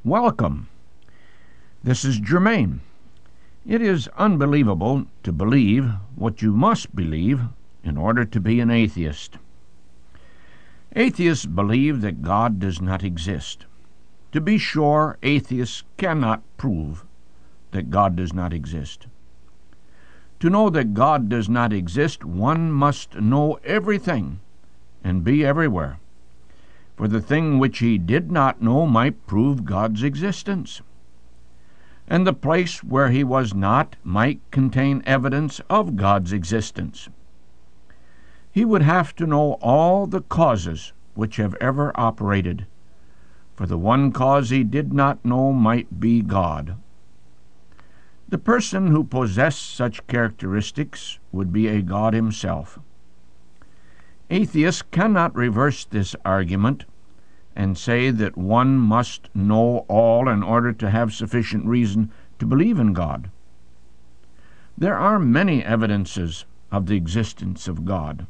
Welcome. This is Germain. It is unbelievable to believe what you must believe in order to be an atheist. Atheists believe that God does not exist. To be sure, atheists cannot prove that God does not exist. To know that God does not exist, one must know everything and be everywhere. For the thing which he did not know might prove God's existence, and the place where he was not might contain evidence of God's existence. He would have to know all the causes which have ever operated, for the one cause he did not know might be God. The person who possessed such characteristics would be a God himself. Atheists cannot reverse this argument and say that one must know all in order to have sufficient reason to believe in God. There are many evidences of the existence of God.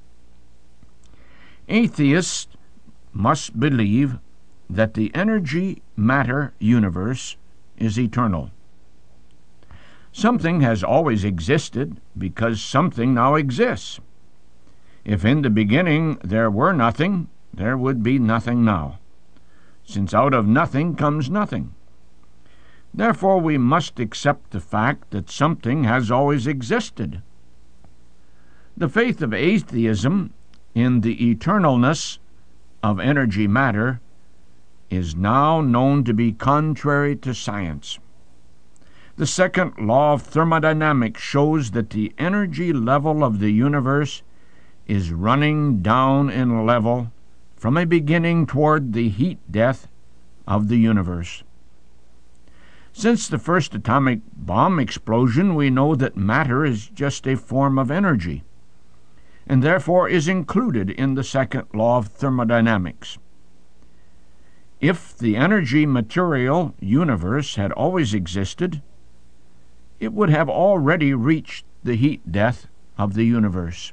Atheists must believe that the energy-matter universe is eternal. Something has always existed because something now exists. If in the beginning there were nothing, there would be nothing now, since out of nothing comes nothing. Therefore, we must accept the fact that something has always existed. The faith of atheism in the eternalness of energy-matter is now known to be contrary to science. The second law of thermodynamics shows that the energy level of the universe is running down in level from a beginning toward the heat death of the universe. Since the first atomic bomb explosion, we know that matter is just a form of energy, and therefore is included in the second law of thermodynamics. If the energy-material universe had always existed, it would have already reached the heat death of the universe.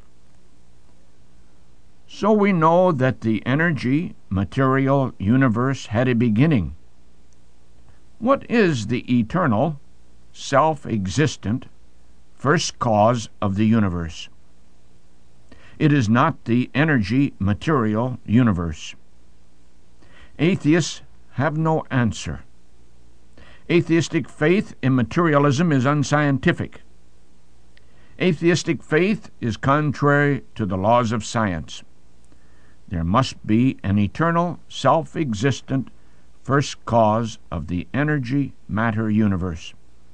So we know that the energy-material universe had a beginning. What is the eternal, self-existent, first cause of the universe? It is not the energy-material universe. Atheists have no answer. Atheistic faith in materialism is unscientific. Atheistic faith is contrary to the laws of science. There must be an eternal, self-existent first cause of the energy-matter universe.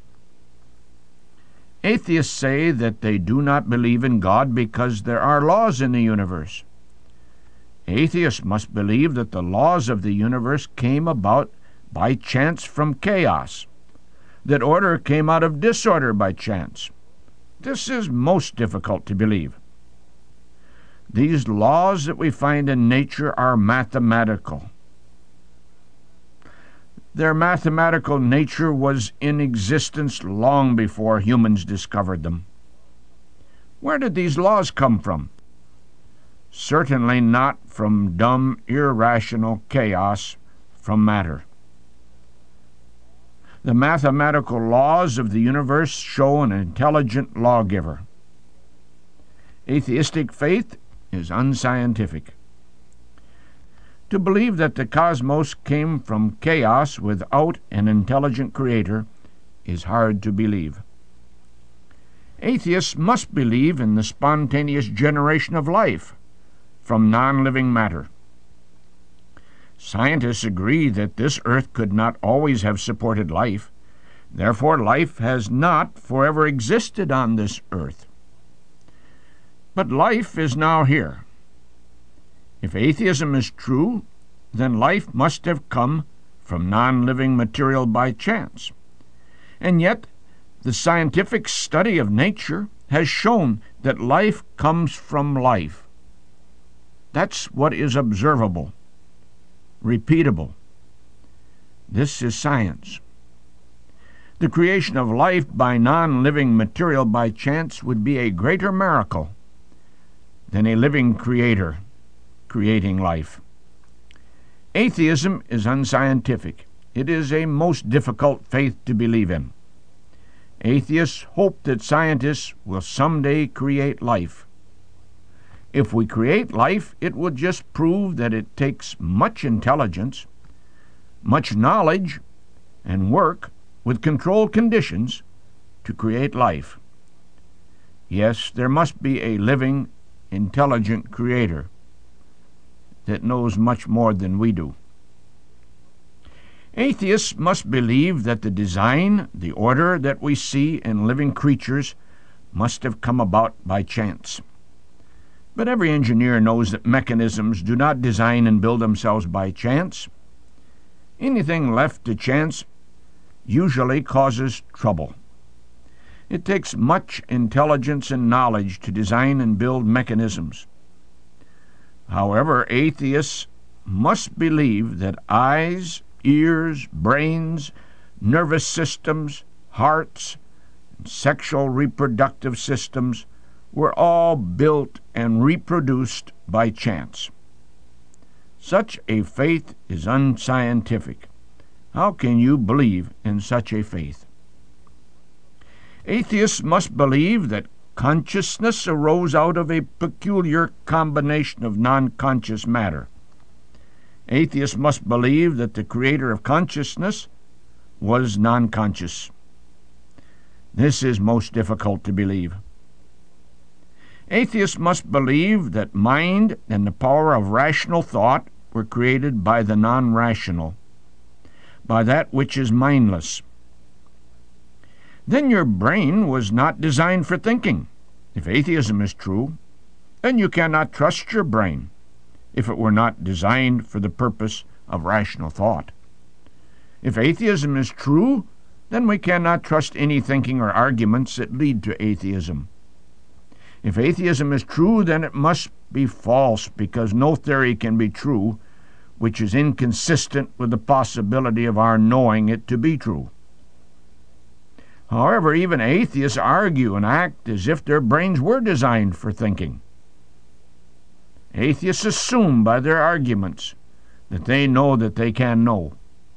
Atheists say that they do not believe in God because there are laws in the universe. Atheists must believe that the laws of the universe came about by chance from chaos, that order came out of disorder by chance. This is most difficult to believe. These laws that we find in nature are mathematical. Their mathematical nature was in existence long before humans discovered them. Where did these laws come from? Certainly not from dumb, irrational chaos from matter. The mathematical laws of the universe show an intelligent lawgiver. Atheistic faith is unscientific. To believe that the cosmos came from chaos without an intelligent creator is hard to believe. Atheists must believe in the spontaneous generation of life from non-living matter. Scientists agree that this earth could not always have supported life. Therefore, life has not forever existed on this earth. But life is now here. If atheism is true, then life must have come from non-living material by chance. And yet, the scientific study of nature has shown that life comes from life. That's what is observable, repeatable. This is science. The creation of life by non-living material by chance would be a greater miracle than a living creator creating life. Atheism is unscientific. it is a most difficult faith to believe in. Atheists hope that scientists will someday create life. If we create life, it would just prove that it takes much intelligence, much knowledge, and work with controlled conditions to create life. Yes, there must be a living, intelligent creator that knows much more than we do. Atheists must believe that the design, the order that we see in living creatures must have come about by chance. But every engineer knows that mechanisms do not design and build themselves by chance. Anything left to chance usually causes trouble. It takes much intelligence and knowledge to design and build mechanisms. However, atheists must believe that eyes, ears, brains, nervous systems, hearts, and sexual reproductive systems were all built and reproduced by chance. Such a faith is unscientific. How can you believe in such a faith? Atheists must believe that consciousness arose out of a peculiar combination of non-conscious matter. Atheists must believe that the creator of consciousness was non-conscious. This is most difficult to believe. Atheists must believe that mind and the power of rational thought were created by the non-rational, by that which is mindless. Then your brain was not designed for thinking. If atheism is true, then you cannot trust your brain if it were not designed for the purpose of rational thought. If atheism is true, then we cannot trust any thinking or arguments that lead to atheism. If atheism is true, then it must be false, because no theory can be true which is inconsistent with the possibility of our knowing it to be true. However, even atheists argue and act as if their brains were designed for thinking. Atheists assume by their arguments that they know that they can know.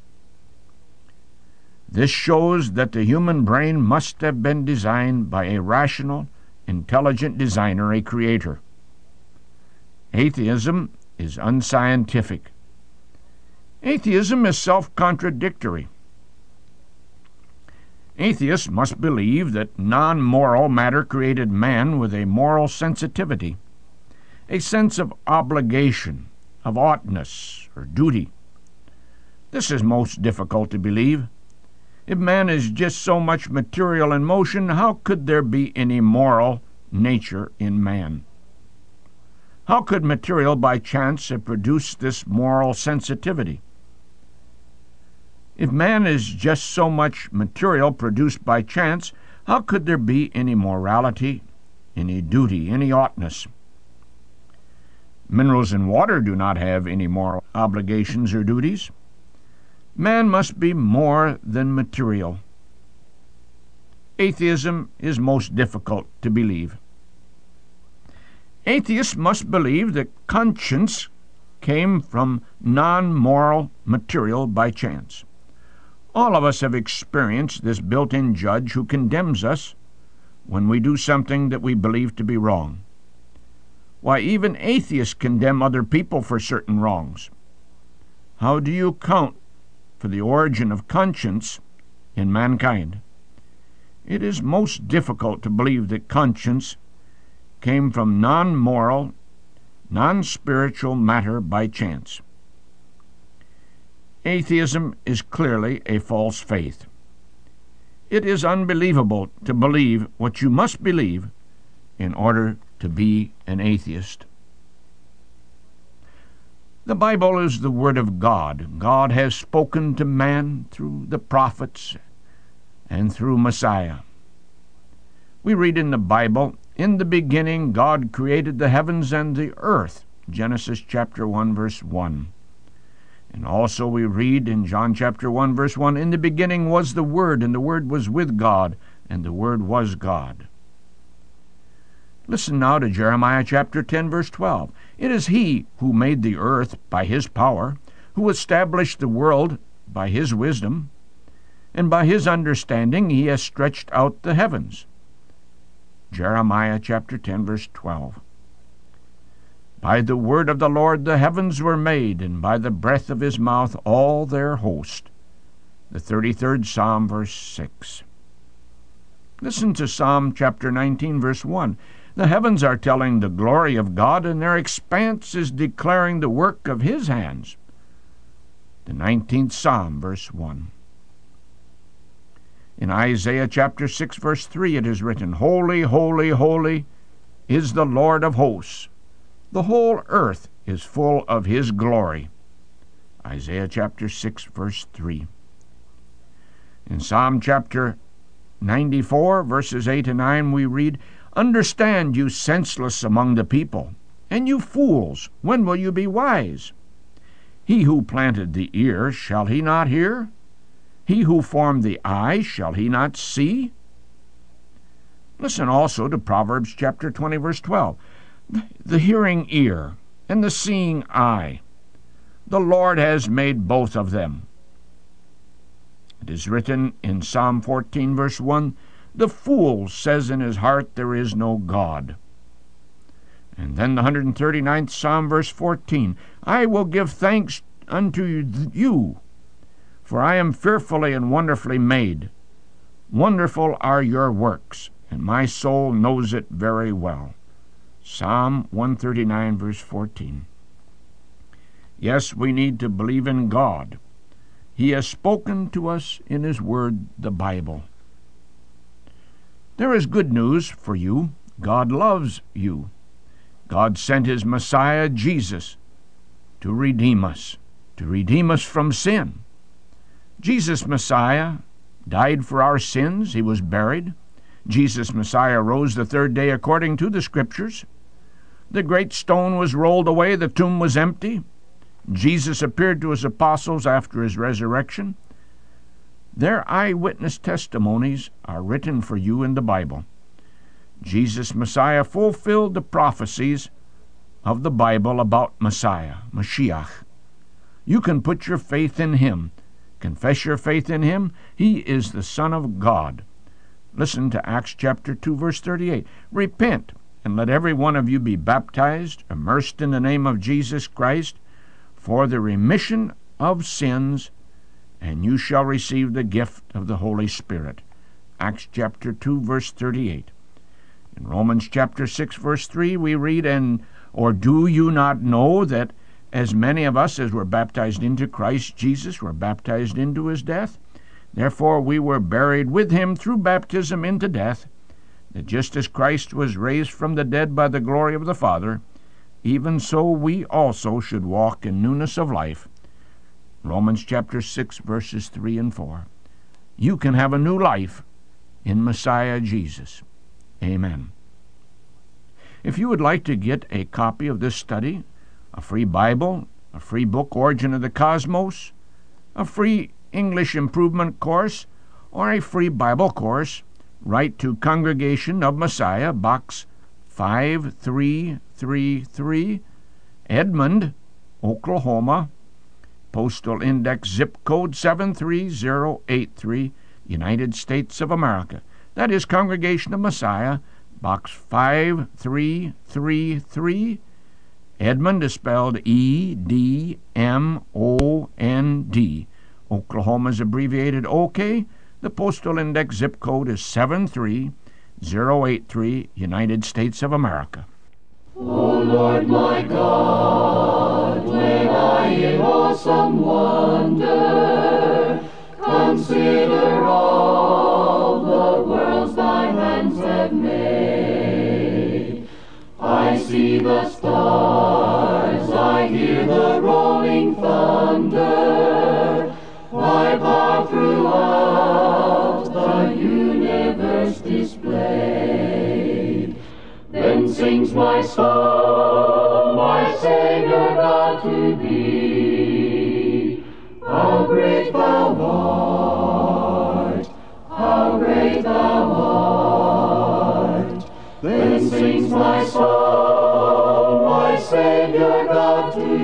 This shows that the human brain must have been designed by a rational, intelligent designer, a creator. Atheism is unscientific. Atheism is self-contradictory. Atheists must believe that non-moral matter created man with a moral sensitivity, a sense of obligation, of oughtness or duty. This is most difficult to believe. If man is just so much material in motion, how could there be any moral nature in man? How could material by chance have produced this moral sensitivity? If man is just so much material produced by chance, how could there be any morality, any duty, any oughtness? Minerals and water do not have any moral obligations or duties. Man must be more than material. Atheism is most difficult to believe. Atheists must believe that conscience came from non-moral material by chance. All of us have experienced this built-in judge who condemns us when we do something that we believe to be wrong. Why, even atheists condemn other people for certain wrongs. How do you account for the origin of conscience in mankind? It is most difficult to believe that conscience came from non-moral, non-spiritual matter by chance. Atheism is clearly a false faith. It is unbelievable to believe what you must believe in order to be an atheist. The Bible is the Word of God. God has spoken to man through the prophets and through Messiah. We read in the Bible, "In the beginning God created the heavens and the earth," Genesis chapter 1, verse 1. And also we read in John chapter 1, verse 1, "In the beginning was the Word, and the Word was with God, and the Word was God." Listen now to Jeremiah chapter 10, verse 12. "It is He who made the earth by His power, who established the world by his wisdom, and by his understanding he has stretched out the heavens. Jeremiah chapter 10, verse 12. By the word of the Lord the heavens were made, and by the breath of his mouth all their host. The 33rd Psalm, verse 6. Listen to Psalm chapter 19, verse 1. The heavens are telling the glory of God, and their expanse is declaring the work of his hands. The 19th Psalm, verse 1. In Isaiah chapter 6, verse 3, it is written, Holy, holy, holy is the Lord of hosts. The whole earth is full of his glory. Isaiah chapter 6, verse 3. In Psalm chapter 94, verses 8 and 9, we read, Understand, you senseless among the people, and you fools, when will you be wise? He who planted the ear, shall he not hear? He who formed the eye, shall he not see? Listen also to Proverbs chapter 20, verse 12. The hearing ear and the seeing eye, the Lord has made both of them. It is written in Psalm 14, verse 1, The fool says in his heart, There is no God. And then the 139th Psalm, verse 14, I will give thanks unto you, for I am fearfully and wonderfully made. Wonderful are your works, and my soul knows it very well. Psalm 139, verse 14. Yes, we need to believe in God. He has spoken to us in his word, the Bible. There is good news for you. God loves you. God sent his Messiah, Jesus, to redeem us from sin. Jesus Messiah died for our sins. He was buried. Jesus Messiah rose the third day according to the Scriptures. The great stone was rolled away. The tomb was empty. Jesus appeared to his apostles after his resurrection. Their eyewitness testimonies are written for you in the Bible. Jesus Messiah fulfilled the prophecies of the Bible about Messiah, Mashiach. You can put your faith in him. Confess your faith in him. He is the Son of God. Listen to Acts chapter 2, verse 38. Repent, and let every one of you be baptized, immersed in the name of Jesus Christ, for the remission of sins, and you shall receive the gift of the Holy Spirit. Acts chapter 2, verse 38. In Romans chapter 6, verse 3, we read, Or do you not know that as many of us as were baptized into Christ Jesus were baptized into his death? Therefore we were buried with him through baptism into death, that just as Christ was raised from the dead by the glory of the Father, even so we also should walk in newness of life. Romans chapter 6, verses 3 and 4. You can have a new life in Messiah Jesus. Amen. If you would like to get a copy of this study, a free Bible, a free book, Origin of the Cosmos, a free English improvement course, or a free Bible course, write to Congregation of Messiah, Box 5333, Edmond, Oklahoma, postal index zip code 73083, United States of America. That is Congregation of Messiah, Box 5333, Edmond is spelled E-D-M-O-N-D. Oklahoma is abbreviated OK. The postal index zip code is 73083, United States of America. O Lord my God, when I in awesome wonder consider all the worlds thy hands have made, I see the stars, I hear the rolling thunder, thy power throughout the universe displayed. Then sings my soul, my Savior God, to thee. How great thou art, how great thou art. Then sings my soul, my Savior God, to